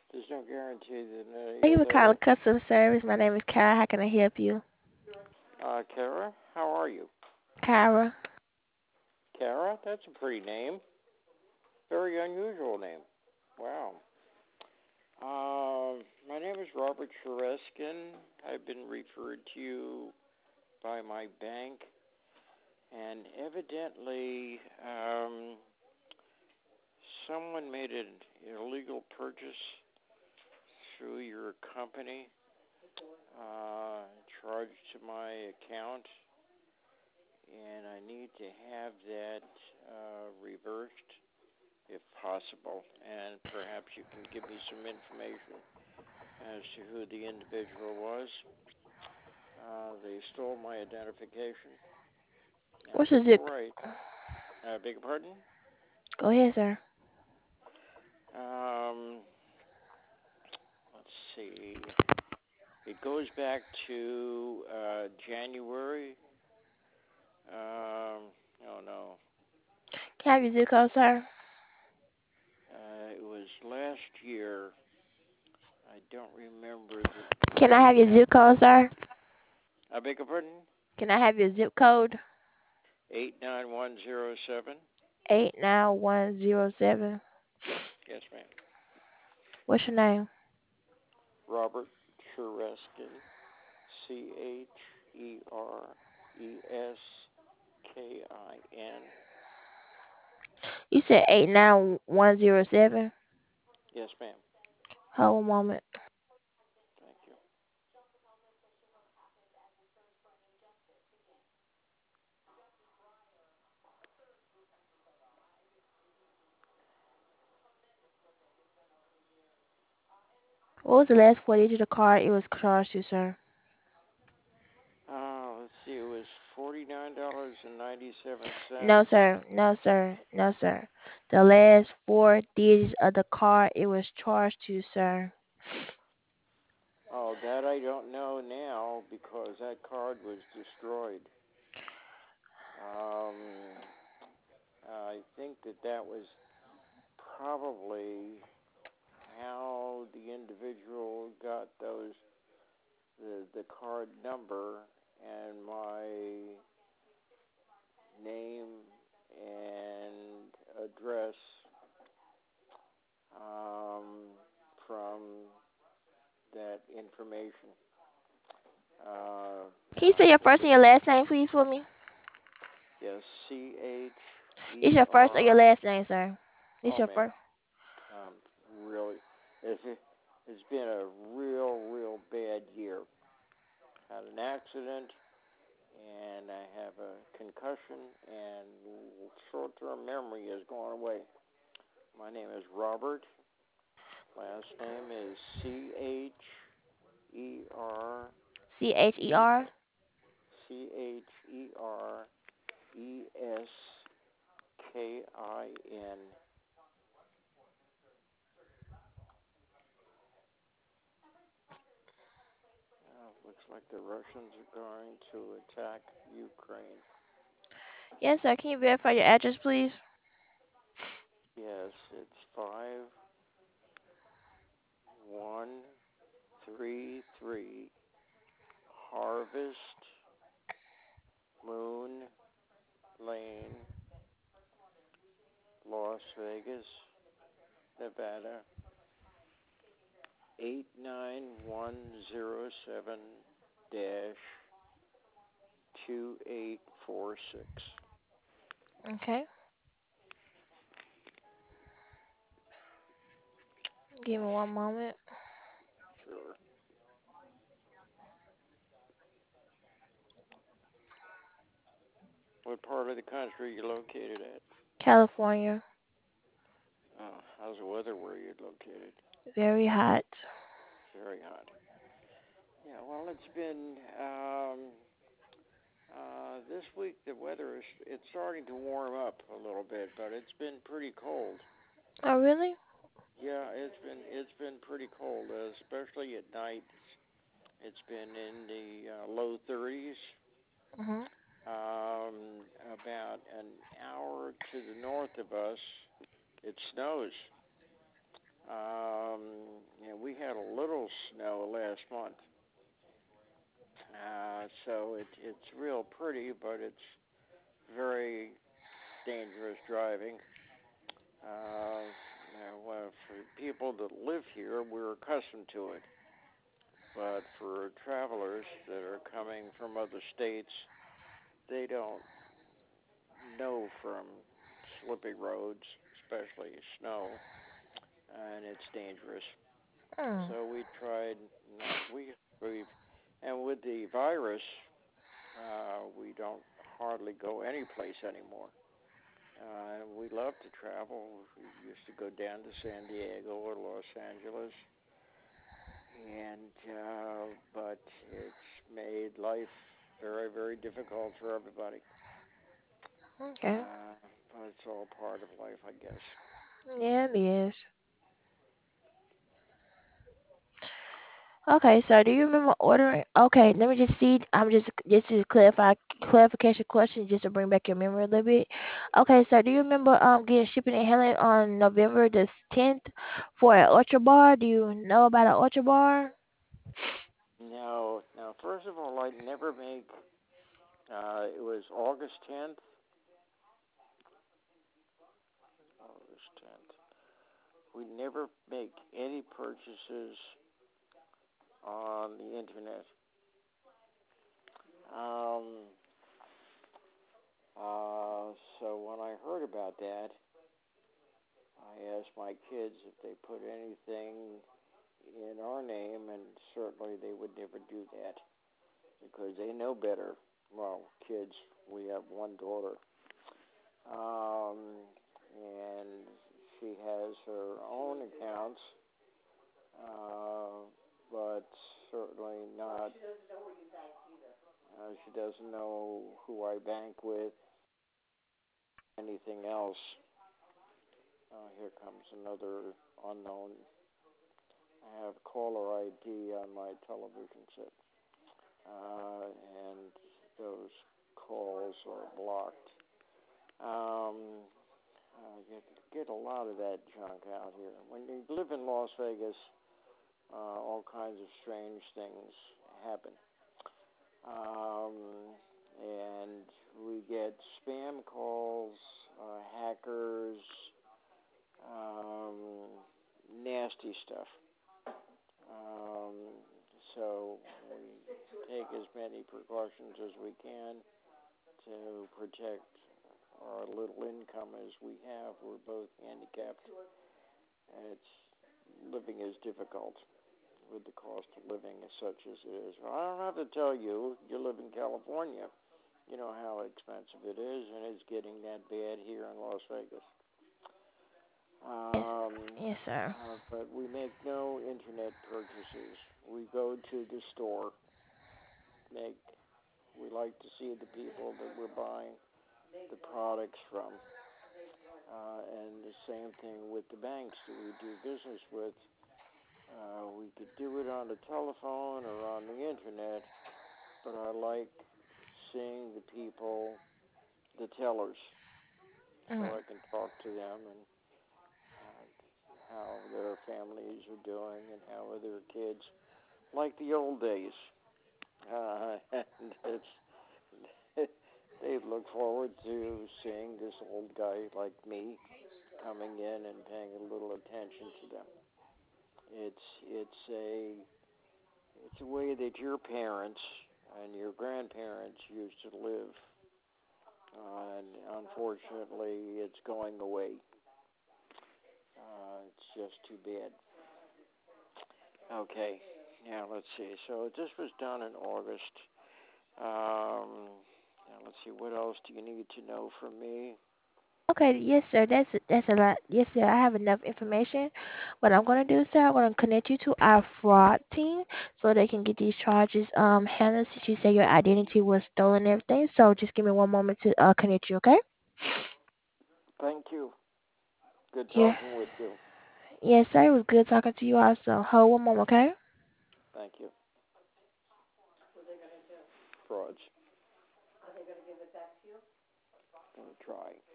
There's no guarantee that Thank you you'll for live calling it. customer service. My name is Kara. How can I help you? Kara, how are you? Kara. Kara, that's a pretty name. Very unusual name. Wow. My name is Robert Chereskin. I've been referred to you by my bank, and evidently, someone made an illegal purchase through your company, charged to my account, and I need to have that reversed if possible. And perhaps you can give me some information as to who the individual was. They stole my identification. Now, What's your zip? before beg your pardon? Go ahead, sir. Um, let's see. It goes back to January. Oh no. Can I have your zip code, sir? It was last year. I don't remember Can the I have your exact. zip code, sir? I beg your pardon? Can I have your zip code? 89107. 89107. Yes, ma'am. What's your name? Robert Chereskin. Chereskin. You said 89107. Yes, ma'am. Hold a moment. Thank you. What was the last four digits of the card it was charged to, sir? Let's see. It was $49.97. No, sir. No, sir. No, sir. The last four digits of the card it was charged to, sir. Oh, that I don't know now because that card was destroyed. Um, I think that was probably how the individual got the card number and my name and address um, from that information. Can you Now say your it's first and your last name, please, for me? yes, It's your first or your CHER. last name, sir? It's Oh your man, first. really, it's it's been a real bad year. Had an accident, and I have a concussion, and short-term memory has gone away. My name is Robert. Last name is CHER? CHERESKIN. Looks like the Russians are going to attack Ukraine. Yes, sir. Can you verify your address, please? Yes, it's 5133 Harvest Moon Lane, Las Vegas, Nevada 89107 dash 2846. Okay. Give me one moment. Sure. What part of the country are you located at? California. How's the weather where you're located? Very hot. Very hot. Yeah, well, it's been this week the weather is it's starting to warm up a little bit, but it's been pretty cold. Oh, really? Yeah, it's been pretty cold, especially at night. It's been in the low 30s. Mhm. About an hour to the north of us, it snows. We had a little snow last month, so it's real pretty, but it's very dangerous driving. Well, for people that live here, we're accustomed to it, but for travelers that are coming from other states, they don't know from slippy roads, especially snow, and it's dangerous. Mm. So we tried not we and with the virus, we don't hardly go any place anymore. We love to travel. We used to go down to San Diego or Los Angeles, and but it's made life very, very difficult for everybody. Okay. But it's all part of life, I guess. Yeah, it is. Okay, so do you remember ordering? Okay, let me just see. I'm just to clarify clarification question, just to bring back your memory a little bit. Okay, so do you remember getting shipping and handling on November the 10th for an Ultra Bar? Do you know about an Ultra Bar? No, now first of all, I never make. It was August 10th. August 10th. We never make any purchases on the internet. Um, so when I heard about that, I asked my kids if they put anything in our name, and certainly they would never do that because they know better. Well, kids, we have one daughter, and she has her own accounts, but certainly not. She doesn't know who I bank with, anything else. Here comes another unknown. I have caller ID on my television set, and those calls are blocked. Um, you get a lot of that junk out here. When you live in Las Vegas, all kinds of strange things happen. And we get spam calls, hackers, um, nasty stuff. Um, so we take as many precautions as we can to protect our little income as we have. We're both handicapped, and it's living is difficult with the cost of living as such as it is. Well, I don't have to tell you. You live in California. You know how expensive it is, and it's getting that bad here in Las Vegas. Yes, Um, yes, sir. but we make no internet purchases. We go to the store. Make we like to see the people that we're buying the products from, and the same thing with the banks that we do business with. We could do it on the telephone or on the internet, but I like seeing the people, the tellers, Mm. so I can talk to them and how their families are doing and how are their kids, like the old days. And they look forward to seeing this old guy like me coming in and paying a little attention to them. It's a way that your parents and your grandparents used to live, and unfortunately, it's going away. It's just too bad. Okay, now let's see. So this was done in August. Now let's see. What else do you need to know from me? Okay, yes, sir. That's a lot. Yes, sir. I have enough information. What I'm gonna do, sir, I'm gonna connect you to our fraud team so they can get these charges handled. Since you say your identity was stolen and everything, so just give me one moment to connect you, okay? Thank you. Good Yeah. talking with you. Yes, sir. It was good talking to you also. Hold one moment, okay? Thank you. Frauds. Don't try.